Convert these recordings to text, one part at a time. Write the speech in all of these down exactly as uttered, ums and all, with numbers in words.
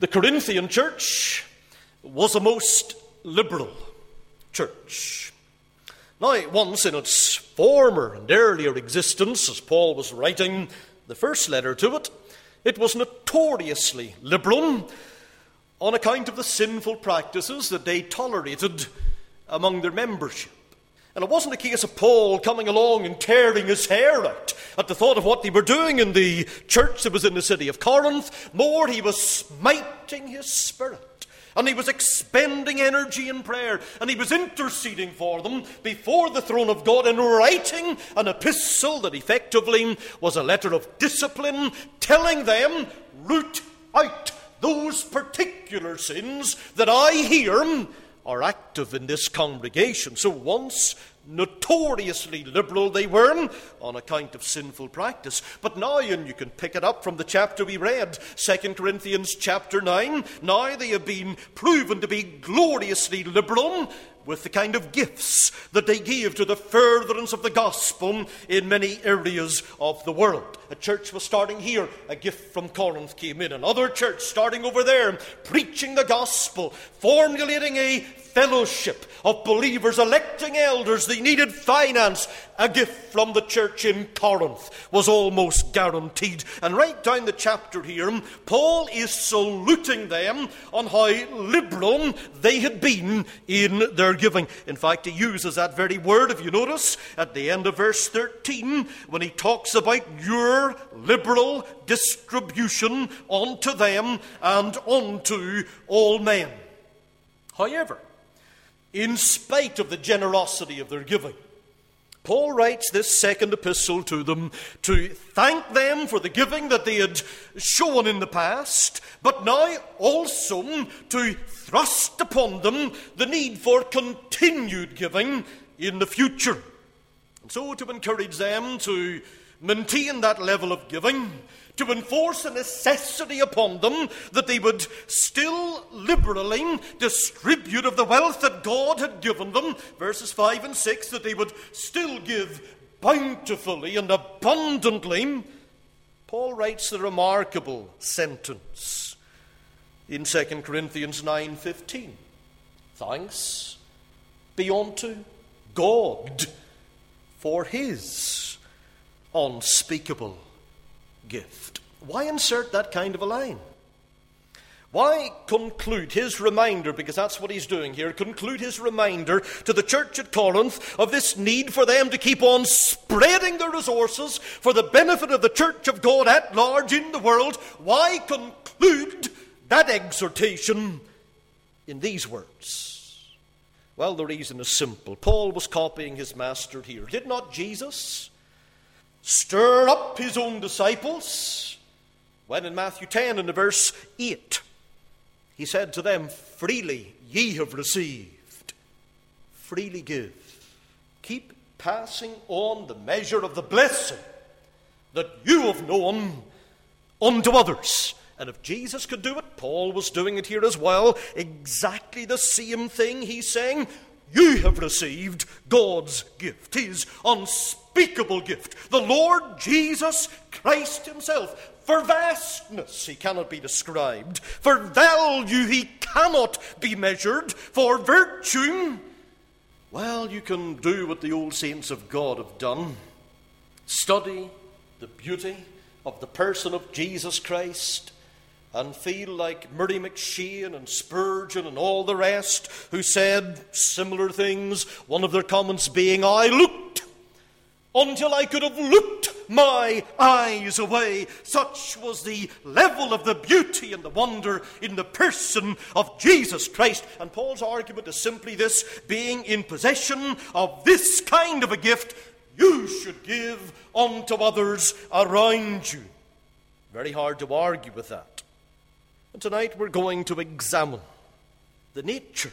The Corinthian church was a most liberal church. Now, once in its former and earlier existence, as Paul was writing the first letter to it, it was notoriously liberal on account of the sinful practices that they tolerated among their membership. And it wasn't a case of Paul coming along and tearing his hair out at the thought of what they were doing in the church that was in the city of Corinth. More, he was smiting his spirit, and he was expending energy in prayer, and he was interceding for them before the throne of God and writing an epistle that effectively was a letter of discipline, telling them, root out those particular sins that I hear are active in this congregation. So once notoriously liberal they were on account of sinful practice. But now, and you can pick it up from the chapter we read, Second Corinthians chapter nine, now they have been proven to be gloriously liberal with the kind of gifts that they gave to the furtherance of the gospel in many areas of the world. A church was starting here, a gift from Corinth came in. Another church starting over there, preaching the gospel, formulating a fellowship of believers, electing elders. They needed finance. A gift from the church in Corinth was almost guaranteed. And right down the chapter here, Paul is saluting them on how liberal they had been in their giving. In fact, he uses that very word, if you notice, at the end of verse thirteen, when he talks about your liberal distribution unto them and unto all men. However, in spite of the generosity of their giving, Paul writes this second epistle to them to thank them for the giving that they had shown in the past, but now also to thrust upon them the need for continued giving in the future. And so to encourage them to maintain that level of giving, to enforce a necessity upon them that they would still liberally distribute of the wealth that God had given them, verses five and six, that they would still give bountifully and abundantly. Paul writes the remarkable sentence in Second Corinthians nine fifteen. Thanks be unto God for his unspeakable gift. Why insert that kind of a line? Why conclude his reminder, because that's what he's doing here, conclude his reminder to the church at Corinth of this need for them to keep on spreading their resources for the benefit of the church of God at large in the world? Why conclude that exhortation in these words? Well, the reason is simple. Paul was copying his master here. Did not Jesus stir up his own disciples when in Matthew ten and verse eight he said to them, freely ye have received, freely give. Keep passing on the measure of the blessing that you have known unto others. And if Jesus could do it, Paul was doing it here as well. Exactly the same thing. He's saying, you have received God's gift, his unspeakable gift, the Lord Jesus Christ himself. For vastness he cannot be described, for value he cannot be measured, for virtue, well, you can do what the old saints of God have done. Study the beauty of the person of Jesus Christ and feel like Murray McShane and Spurgeon and all the rest who said similar things, one of their comments being, I looked until I could have looked my eyes away. Such was the level of the beauty and the wonder in the person of Jesus Christ. And Paul's argument is simply this: being in possession of this kind of a gift, you should give unto others around you. Very hard to argue with that. And tonight we're going to examine the nature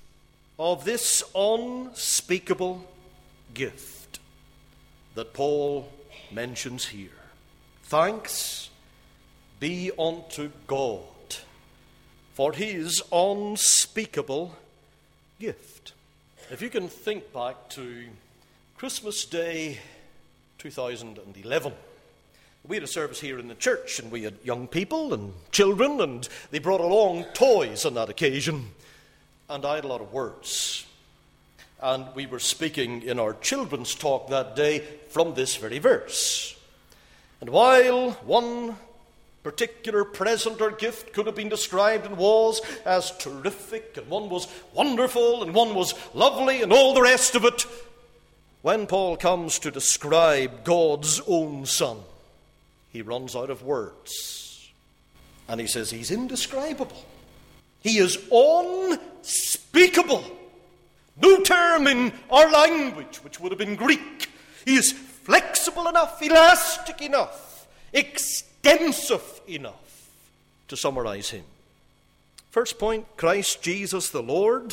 of this unspeakable gift that Paul mentions here. Thanks be unto God for his unspeakable gift. If you can think back to Christmas Day two thousand eleven, We had a service here in the church, and we had young people and children, and they brought along toys on that occasion. And I had a lot of words. And we were speaking in our children's talk that day from this very verse. And while one particular present or gift could have been described and was as terrific, and one was wonderful, and one was lovely, and all the rest of it, when Paul comes to describe God's own Son, he runs out of words. And he says he's indescribable. He is unspeakable. No term in our language which would have been Greek. He is flexible enough, elastic enough, extensive enough to summarize him. First point, Christ Jesus the Lord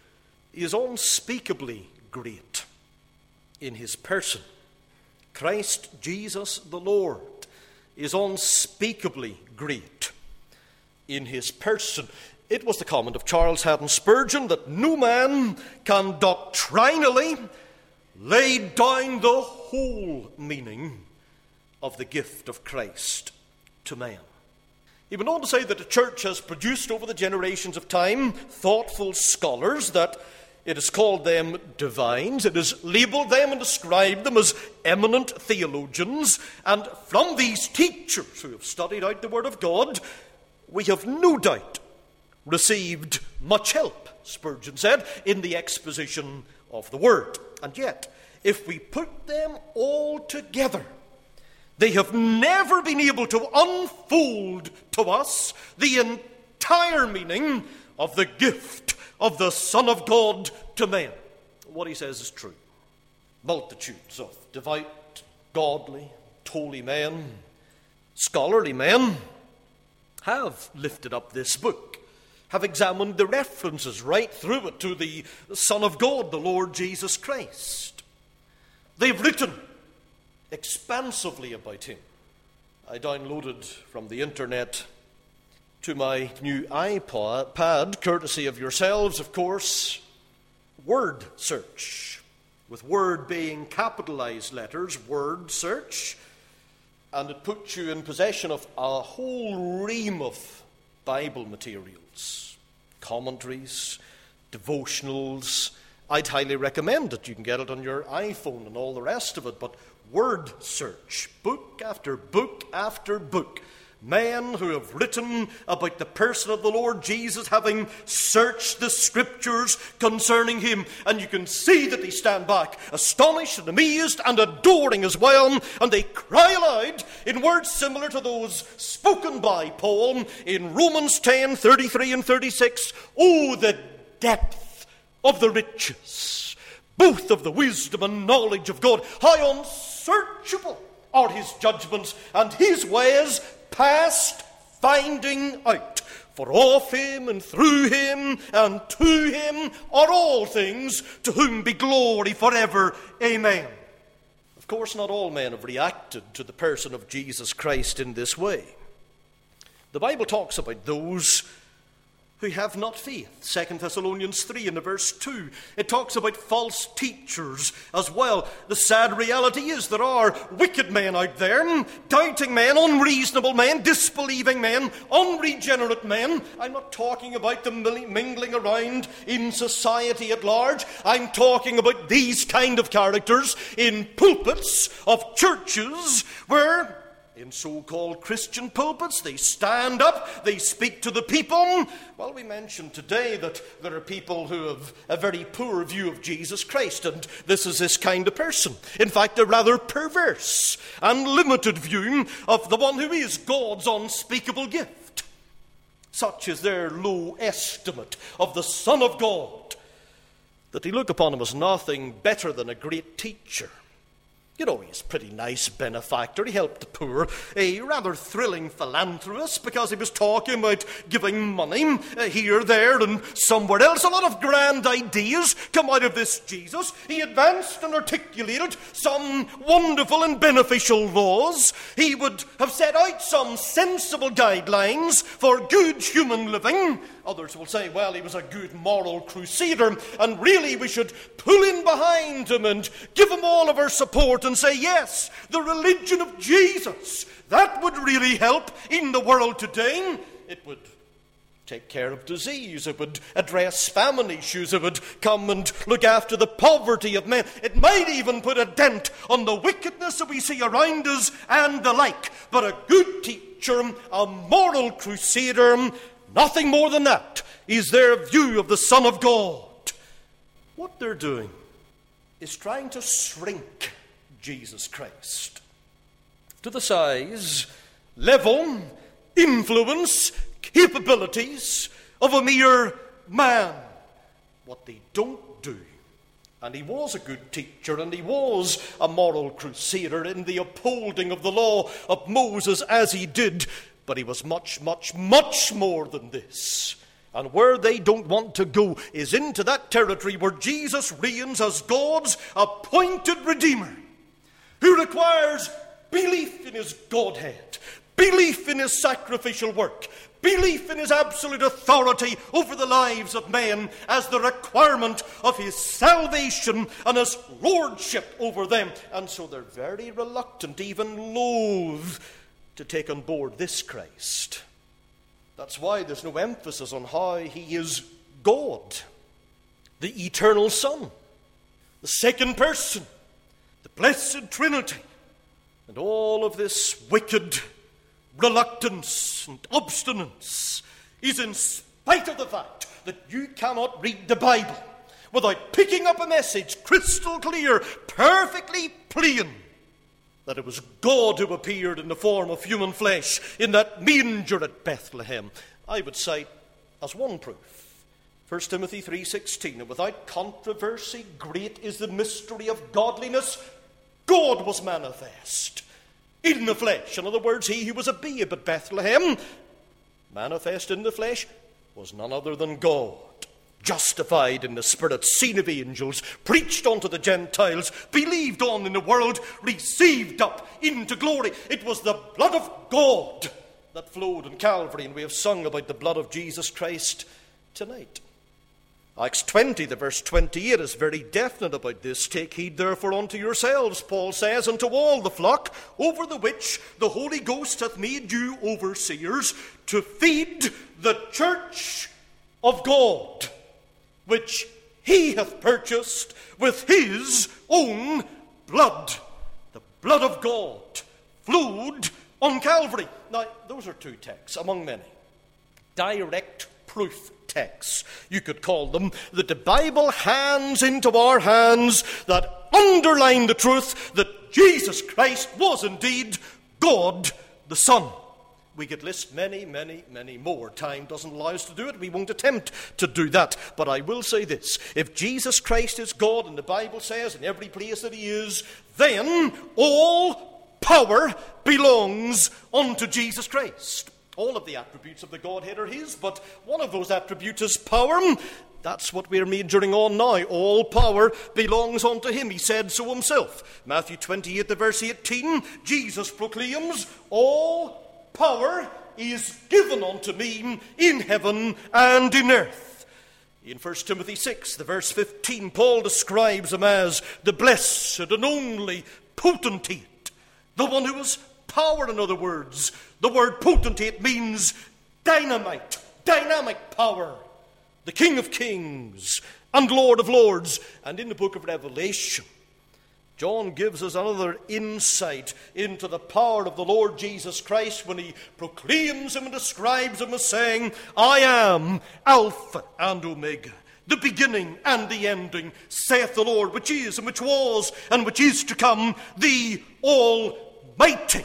is unspeakably great in his person. Christ Jesus the Lord is unspeakably great in his person. It was the comment of Charles Haddon Spurgeon that no man can doctrinally lay down the whole meaning of the gift of Christ to man. He went on to say that the church has produced over the generations of time thoughtful scholars, that it has called them divines, it has labelled them and described them as eminent theologians, and from these teachers who have studied out the Word of God, we have no doubt received much help, Spurgeon said, in the exposition of the Word. And yet, if we put them all together, they have never been able to unfold to us the entire meaning of the gift of the Son of God to men. What he says is true. Multitudes of devout, godly, holy men, scholarly men have lifted up this book, have examined the references right through it to the Son of God, the Lord Jesus Christ. They've written expansively about him. I downloaded from the internet to my new iPad, courtesy of yourselves, of course, word search, with word being capitalized letters, word search, and it puts you in possession of a whole ream of Bible materials, commentaries, devotionals. I'd highly recommend it. You can get it on your iPhone and all the rest of it, but word search, book after book after book. Men who have written about the person of the Lord Jesus, having searched the Scriptures concerning him. And you can see that they stand back, astonished and amazed and adoring as well. And they cry aloud in words similar to those spoken by Paul in Romans ten, thirty-three and thirty-six. Oh, the depth of the riches, both of the wisdom and knowledge of God. How unsearchable are his judgments, and his ways past finding out. For of him and through him and to him are all things, to whom be glory forever. Amen. Of course, not all men have reacted to the person of Jesus Christ in this way. The Bible talks about those who have not faith. Second Thessalonians three in the verse two. It talks about false teachers as well. The sad reality is there are wicked men out there, doubting men, unreasonable men, disbelieving men, unregenerate men. I'm not talking about them mingling around in society at large. I'm talking about these kind of characters in pulpits of churches where, in so-called Christian pulpits, they stand up, they speak to the people. Well, we mentioned today that there are people who have a very poor view of Jesus Christ, and this is this kind of person. In fact, a rather perverse and limited view of the one who is God's unspeakable gift. Such is their low estimate of the Son of God, that they look upon him as nothing better than a great teacher. You know, he's a pretty nice benefactor. He helped the poor, a rather thrilling philanthropist, because he was talking about giving money uh, here, there, and somewhere else. A lot of grand ideas come out of this Jesus. He advanced and articulated some wonderful and beneficial laws. He would have set out some sensible guidelines for good human living. Others will say, well, he was a good moral crusader, and really we should pull in behind him and give him all of our support and say, yes, the religion of Jesus, that would really help in the world today. It would take care of disease. It would address famine issues. It would come and look after the poverty of men. It might even put a dent on the wickedness that we see around us and the like. But a good teacher, a moral crusader, nothing more than that is their view of the Son of God. What they're doing is trying to shrink Jesus Christ to the size, level, influence, capabilities of a mere man. What they don't do, and he was a good teacher, and he was a moral crusader in the upholding of the law of Moses as he did, but he was much, much, much more than this. And where they don't want to go is into that territory where Jesus reigns as God's appointed Redeemer, who requires belief in his Godhead, belief in his sacrificial work, belief in his absolute authority over the lives of men as the requirement of his salvation and his lordship over them. And so they're very reluctant, even loath, to take on board this Christ. That's why there's no emphasis on how he is God, the eternal Son, the second person, the blessed Trinity, and all of this wicked reluctance and obstinance is in spite of the fact that you cannot read the Bible without picking up a message crystal clear, perfectly plain, that it was God who appeared in the form of human flesh in that manger at Bethlehem. I would cite as one proof First Timothy three sixteen, and without controversy, great is the mystery of godliness. God was manifest in the flesh. In other words, he who was a babe at Bethlehem, manifest in the flesh, was none other than God. Justified in the Spirit, seen of angels, preached unto the Gentiles, believed on in the world, received up into glory. It was the blood of God that flowed in Calvary, and we have sung about the blood of Jesus Christ tonight. Acts twenty, the verse twenty-eight, is very definite about this. Take heed therefore unto yourselves, Paul says, unto all the flock, over the which the Holy Ghost hath made you overseers, to feed the church of God, which he hath purchased with his own blood. The blood of God flowed on Calvary. Now, those are two texts among many. Direct proof texts, you could call them, that the Bible hands into our hands that underline the truth that Jesus Christ was indeed God the Son. We could list many, many, many more. Time doesn't allow us to do it. We won't attempt to do that. But I will say this. If Jesus Christ is God, and the Bible says in every place that he is, then all power belongs unto Jesus Christ. All of the attributes of the Godhead are his, but one of those attributes is power. That's what we're majoring on now. All power belongs unto him. He said so himself. Matthew twenty-eight, the verse eighteen, Jesus proclaims, all power is given unto me in heaven and in earth. In First Timothy six, the verse fifteen, Paul describes him as the blessed and only potentate, the one who has power, in other words. The word potentate means dynamite, dynamic power. The King of Kings and Lord of Lords. And in the book of Revelation, John gives us another insight into the power of the Lord Jesus Christ when he proclaims him and describes him as saying, I am Alpha and Omega, the beginning and the ending, saith the Lord, which is and which was and which is to come, the Almighty.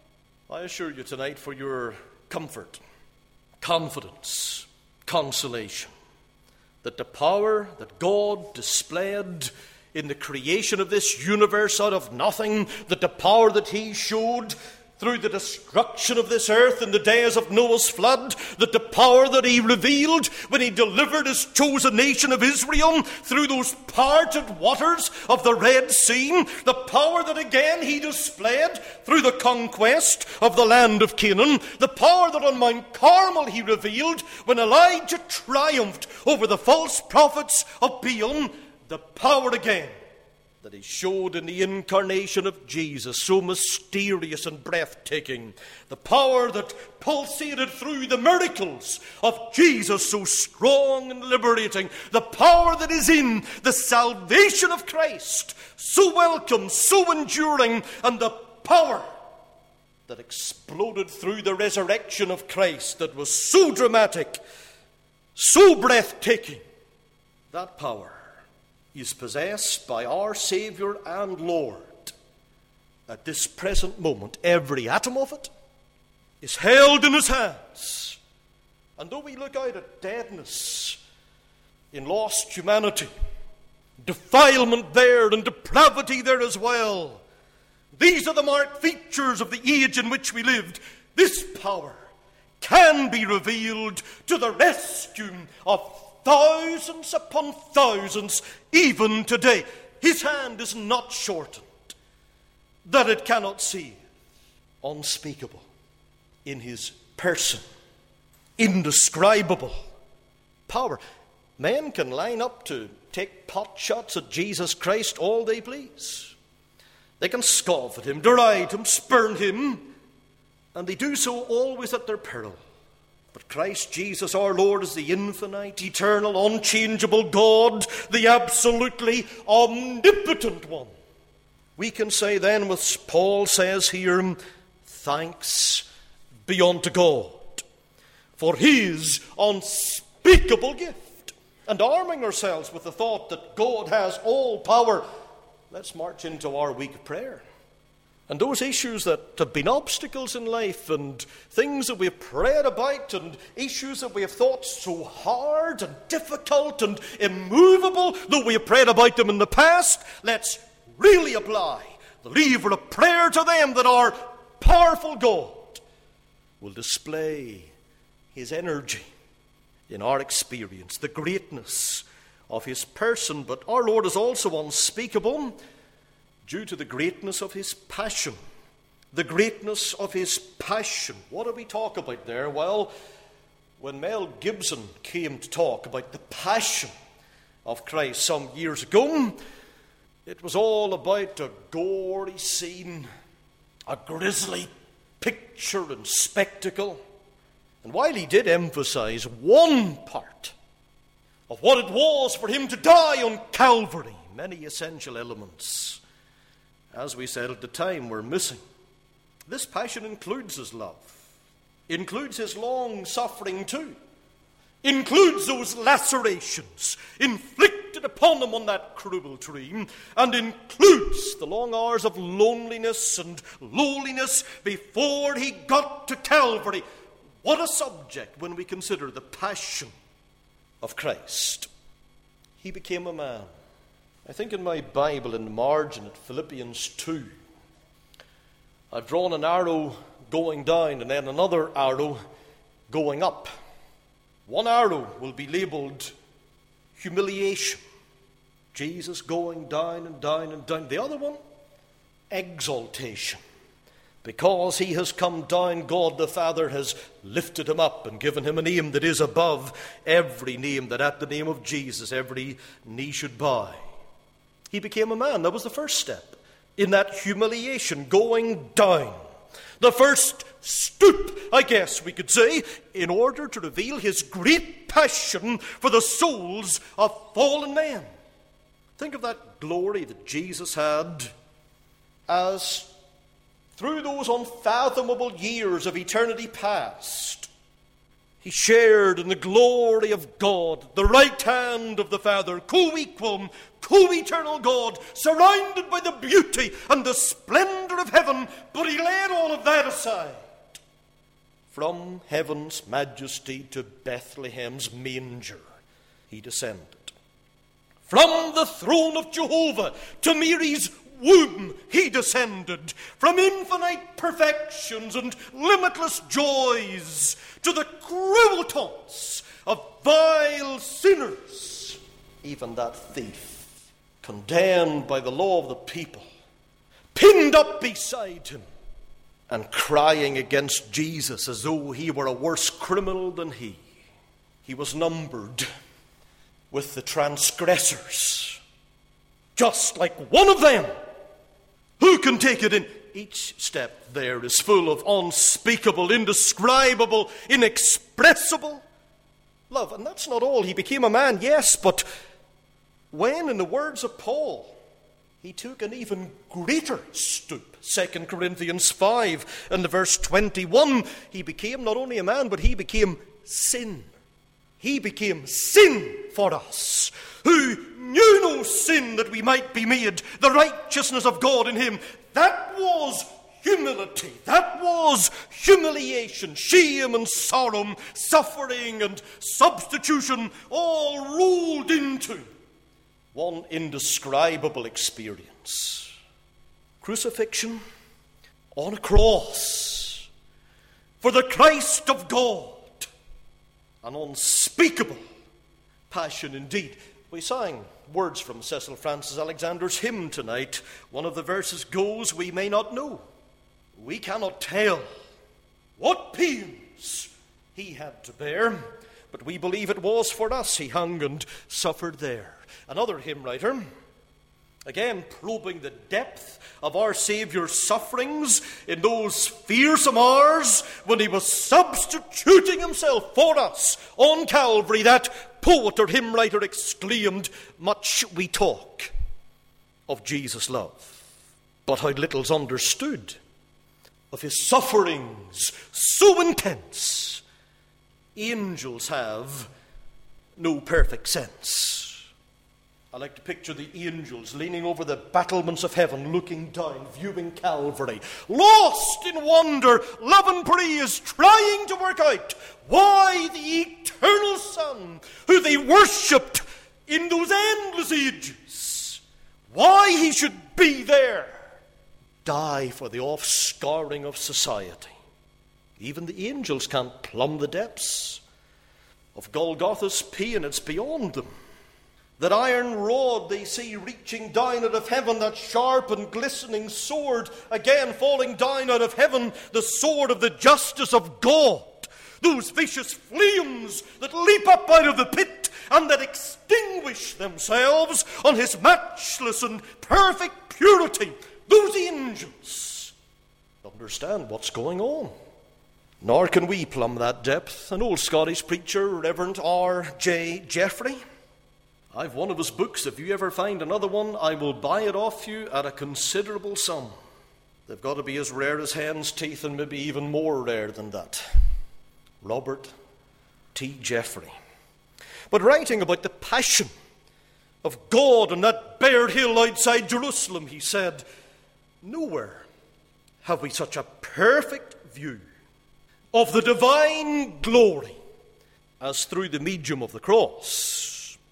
I assure you tonight, for your comfort, confidence, consolation, that the power that God displayed in the creation of this universe out of nothing, that the power that he showed through the destruction of this earth in the days of Noah's flood, that the power that he revealed when he delivered his chosen nation of Israel through those parted waters of the Red Sea, the power that again he displayed through the conquest of the land of Canaan, the power that on Mount Carmel he revealed when Elijah triumphed over the false prophets of Baal, the power again that he showed in the incarnation of Jesus, so mysterious and breathtaking. The power that pulsated through the miracles of Jesus, so strong and liberating. The power that is in the salvation of Christ, so welcome, so enduring. And the power that exploded through the resurrection of Christ, that was so dramatic, so breathtaking. That power is possessed by our Saviour and Lord at this present moment. Every atom of it is held in his hands. And though we look out at deadness in lost humanity, defilement there and depravity there as well, these are the marked features of the age in which we lived. This power can be revealed to the rescue of thousands upon thousands, even today. His hand is not shortened, that it cannot save. Unspeakable in his person, indescribable power. Men can line up to take pot shots at Jesus Christ all they please. They can scoff at him, deride him, spurn him, and they do so always at their peril. But Christ Jesus our Lord is the infinite, eternal, unchangeable God, the absolutely omnipotent one. We can say then, as Paul says here, thanks be unto God for his unspeakable gift. And arming ourselves with the thought that God has all power, let's march into our week of prayer. And those issues that have been obstacles in life, and things that we've prayed about, and issues that we have thought so hard and difficult and immovable, though we have prayed about them in the past, let's really apply the lever of prayer to them, that our powerful God will display his energy in our experience, the greatness of his person. But our Lord is also unspeakable due to the greatness of his passion. The greatness of his passion. What do we talk about there? Well, when Mel Gibson came to talk about the passion of Christ some years ago, it was all about a gory scene, a grisly picture and spectacle. And while he did emphasize one part of what it was for him to die on Calvary, many essential elements, as we said at the time, were missing. This passion includes his love, includes his long suffering too, includes those lacerations inflicted upon him on that cruel tree, and includes the long hours of loneliness and lowliness before he got to Calvary. What a subject when we consider the passion of Christ. He became a man. I think in my Bible, in the margin at Philippians two, I've drawn an arrow going down and then another arrow going up. One arrow will be labeled humiliation. Jesus going down and down and down. The other one, exaltation. Because he has come down, God the Father has lifted him up and given him a name that is above every name, that at the name of Jesus every knee should bow. He became a man. That was the first step in that humiliation, going down. The first stoop, I guess we could say, in order to reveal his great passion for the souls of fallen men. Think of that glory that Jesus had as through those unfathomable years of eternity past, he shared in the glory of God, the right hand of the Father, co-equal, co-eternal God, surrounded by the beauty and the splendor of heaven. But he laid all of that aside. From heaven's majesty to Bethlehem's manger, he descended. From the throne of Jehovah to Mary's womb, he descended. From infinite perfections and limitless joys to the cruel taunts of vile sinners. Even that thief, condemned by the law of the people, pinned up beside him and crying against Jesus as though he were a worse criminal than he. He was numbered with the transgressors, just like one of them. Who can take it in? Each step there is full of unspeakable, indescribable, inexpressible love. And that's not all. He became a man, yes, but when, in the words of Paul, he took an even greater stoop. Second Corinthians five and verse twenty-one, he became not only a man, but he became sin. He became sin for us, who knew no sin, that we might be made the righteousness of God in him. That was humility. That was humiliation, shame and sorrow, suffering and substitution, all rolled into one indescribable experience. Crucifixion on a cross for the Christ of God. An unspeakable passion indeed. We sang words from Cecil Francis Alexander's hymn tonight. One of the verses goes, "We may not know, we cannot tell what pains he had to bear, but we believe it was for us he hung and suffered there." Another hymn writer, again probing the depth of our Saviour's sufferings in those fearsome hours when he was substituting himself for us on Calvary, that poet or hymn writer exclaimed, "Much we talk of Jesus' love, but how little's understood of his sufferings so intense. Angels have no perfect sense." I like to picture the angels leaning over the battlements of heaven, looking down, viewing Calvary, lost in wonder, love and praise, trying to work out why the eternal Son, who they worshipped in those endless ages, why he should be there, die for the offscouring of society. Even the angels can't plumb the depths of Golgotha's pain. It's beyond them. That iron rod they see reaching down out of heaven, that sharp and glistening sword, again falling down out of heaven, the sword of the justice of God. Those vicious flames that leap up out of the pit and that extinguish themselves on his matchless and perfect purity. Those angels understand what's going on. Nor can we plumb that depth. An old Scottish preacher, Reverend R J Jeffrey, I've one of his books. If you ever find another one, I will buy it off you at a considerable sum. They've got to be as rare as hen's teeth, and maybe even more rare than that. Robert T. Jeffrey. But writing about the passion of God on that bare hill outside Jerusalem, he said, "Nowhere have we such a perfect view of the divine glory as through the medium of the cross.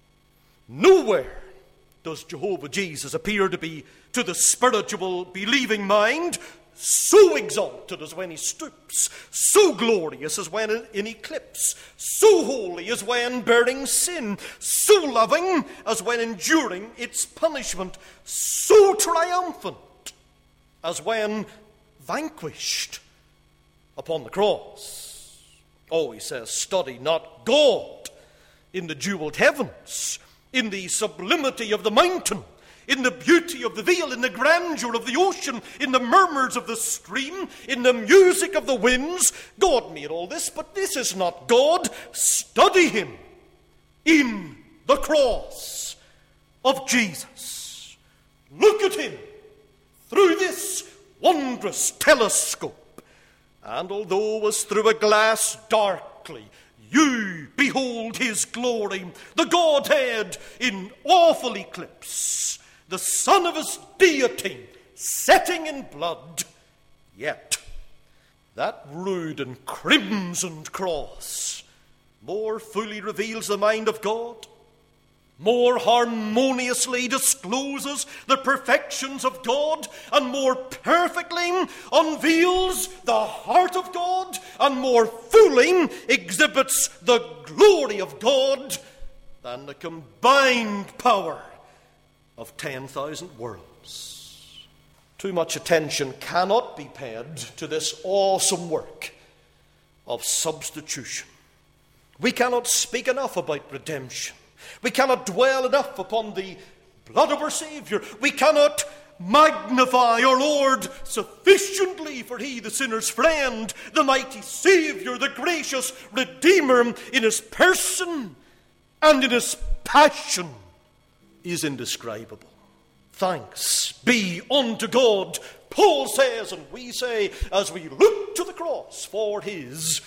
Nowhere does Jehovah Jesus appear to be, to the spiritual believing mind, so exalted as when he stoops, so glorious as when in eclipse, so holy as when bearing sin, so loving as when enduring its punishment, so triumphant as when vanquished upon the cross." Oh, he says, study not God in the jeweled heavens, in the sublimity of the mountain, in the beauty of the vale, in the grandeur of the ocean, in the murmurs of the stream, in the music of the winds. God made all this, but this is not God. Study him in the cross of Jesus. Look at him through this wondrous telescope, and although as through a glass darkly, you behold his glory, the Godhead in awful eclipse, the Son of his deity setting in blood. Yet that rude and crimsoned cross more fully reveals the mind of God, more harmoniously discloses the perfections of God, and more perfectly unveils the heart of God, and more fully exhibits the glory of God than the combined power of ten thousand worlds. Too much attention cannot be paid to this awesome work of substitution. We cannot speak enough about redemption. We cannot dwell enough upon the blood of our Saviour. We cannot magnify our Lord sufficiently, for he, the sinner's friend, the mighty Saviour, the gracious Redeemer, in his person and in his passion, is indescribable. Thanks be unto God, Paul says, and we say, as we look to the cross, for his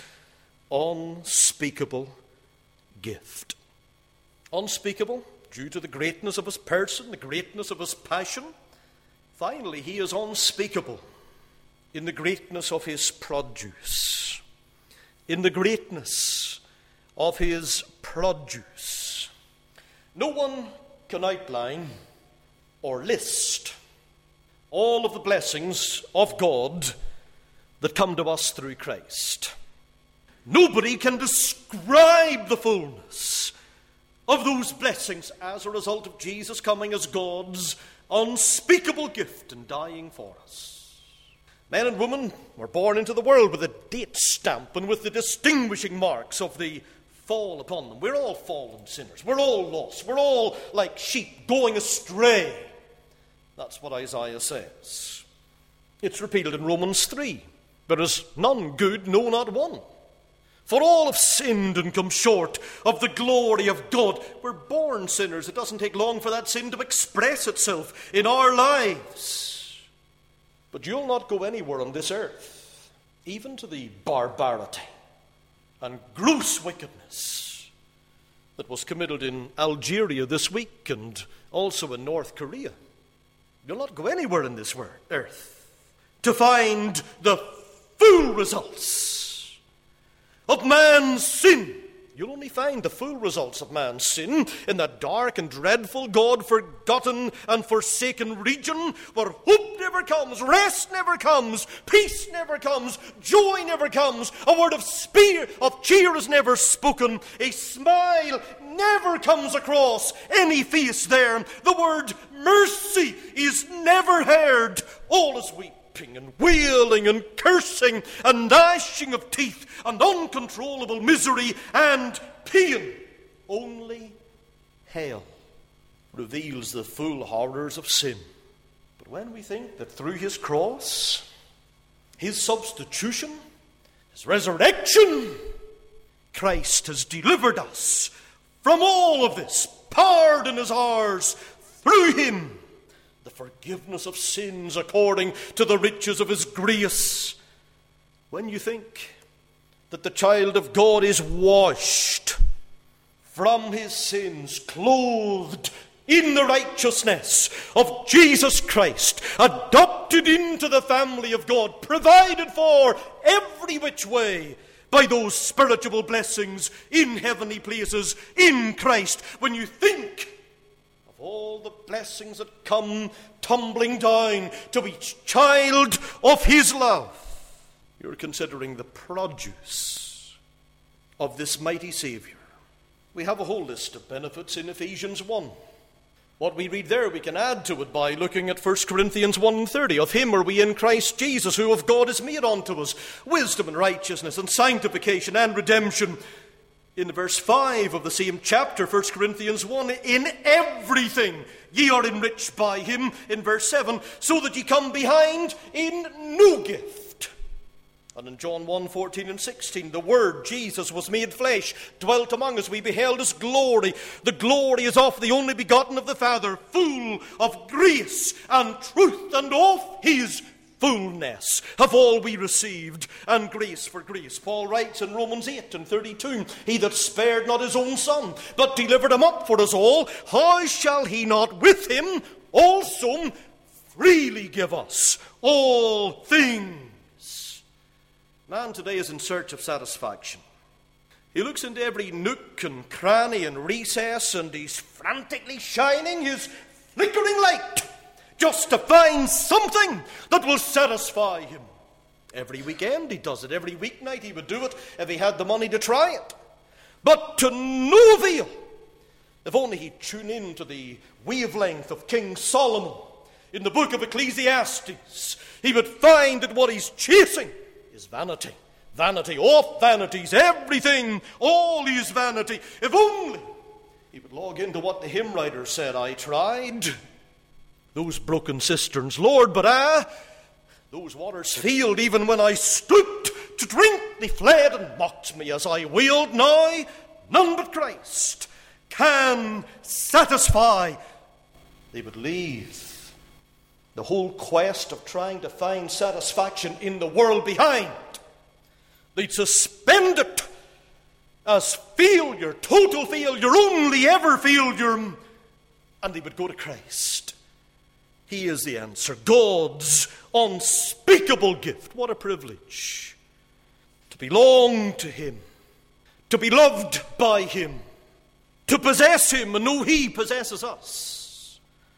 unspeakable gift. Unspeakable due to the greatness of his person, the greatness of his passion. Finally, he is unspeakable in the greatness of his produce. In the greatness of his produce. No one can outline or list all of the blessings of God that come to us through Christ. Nobody can describe the fullness of those blessings as a result of Jesus coming as God's unspeakable gift and dying for us. Men and women were born into the world with a date stamp and with the distinguishing marks of the fall upon them. We're all fallen sinners. We're all lost. We're all like sheep going astray. That's what Isaiah says. It's repeated in Romans three. There is none good, no, not one. For all have sinned and come short of the glory of God. We're born sinners. It doesn't take long for that sin to express itself in our lives. But you'll not go anywhere on this earth, even to the barbarity and gross wickedness that was committed in Algeria this week and also in North Korea. You'll not go anywhere in this earth to find the full results of man's sin. You'll only find the full results of man's sin in that dark and dreadful, God-forgotten and forsaken region where hope never comes, rest never comes, peace never comes, joy never comes, a word of spear, of cheer is never spoken, a smile never comes across any face there, the word mercy is never heard. All is weak and wailing and cursing and gnashing of teeth and uncontrollable misery and pain. Only hell reveals the full horrors of sin. But when we think that through his cross, his substitution, his resurrection, Christ has delivered us from all of this, pardon is ours through him, the forgiveness of sins according to the riches of his grace. When you think that the child of God is washed from his sins, clothed in the righteousness of Jesus Christ, adopted into the family of God, provided for every which way by those spiritual blessings in heavenly places in Christ, when you think all the blessings that come tumbling down to each child of his love, you're considering the produce of this mighty Saviour. We have a whole list of benefits in Ephesians one. What we read there, we can add to it by looking at First Corinthians one and thirty. Of him are we in Christ Jesus, who of God is made unto us wisdom and righteousness and sanctification and redemption. In verse five of the same chapter, First Corinthians one, in everything ye are enriched by him, in verse seven, so that ye come behind in no gift. And in John one, fourteen and sixteen, the Word, Jesus, was made flesh, dwelt among us, we beheld his glory. The glory is of the only begotten of the Father, full of grace and truth, and of his fullness have all we received, and grace for grace. Paul writes in Romans eight and thirty-two, he that spared not his own son, but delivered him up for us all, how shall he not with him also freely give us all things? Man today is in search of satisfaction. He looks into every nook and cranny and recess, and he's frantically shining his flickering light just to find something that will satisfy him. Every weekend he does it. Every weeknight he would do it if he had the money to try it. But to no avail. If only he'd tune in to the wavelength of King Solomon in the book of Ecclesiastes, he would find that what he's chasing is vanity. Vanity of vanities. Everything, all is vanity. If only he would log into what the hymn writer said. I tried those broken cisterns, Lord, but ah, those waters failed. Even when I stooped to drink, they fled and mocked me as I wailed. Now, none but Christ can satisfy. They would leave the whole quest of trying to find satisfaction in the world behind. They'd suspend it as failure, total failure, only ever failure, and they would go to Christ. He is the answer, God's unspeakable gift. What a privilege to belong to him, to be loved by him, to possess him and know he possesses us.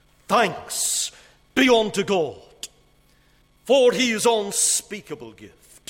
Thanks be unto God for his unspeakable gift.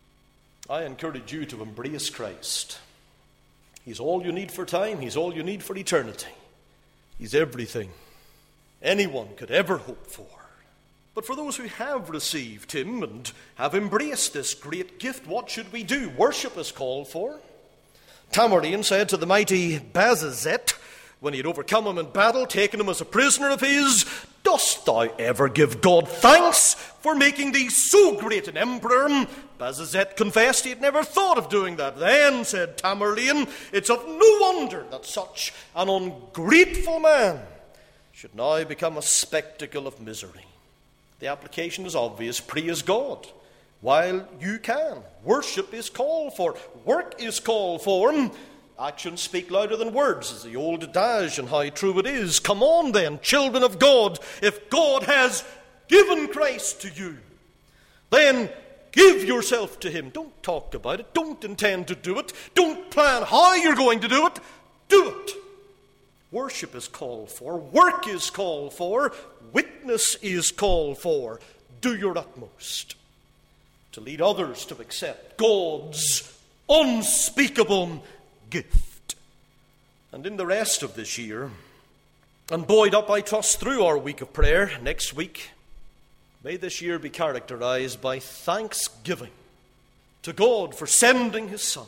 I encourage you to embrace Christ. He's all you need for time. He's all you need for eternity. He's everything anyone could ever hope for. But for those who have received him and have embraced this great gift, what should we do? Worship is called for. Tamerlane said to the mighty Bajazet, when he had overcome him in battle, taken him as a prisoner of his, dost thou ever give God thanks for making thee so great an emperor? Bajazet confessed he had never thought of doing that. Then, said Tamerlane, it's of no wonder that such an ungrateful man should now become a spectacle of misery. The application is obvious. Praise God while you can. Worship is called for. Work is called for. Actions speak louder than words, is the old adage, and how true it is. Come on then, children of God. If God has given Christ to you, then give yourself to him. Don't talk about it. Don't intend to do it. Don't plan how you're going to do it. Do it. Worship is called for. Work is called for. Witness is called for. Do your utmost to lead others to accept God's unspeakable gift. And in the rest of this year, and buoyed up, I trust, through our week of prayer next week, may this year be characterized by thanksgiving to God for sending his Son.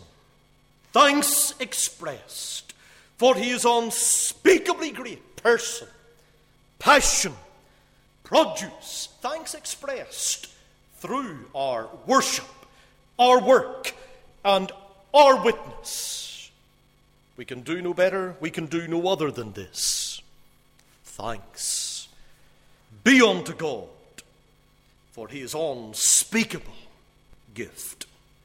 Thanks expressed for his unspeakably great person, passion, produce. Thanks expressed through our worship, our work, and our witness. We can do no better, we can do no other than this. Thanks be unto God for his unspeakable gift.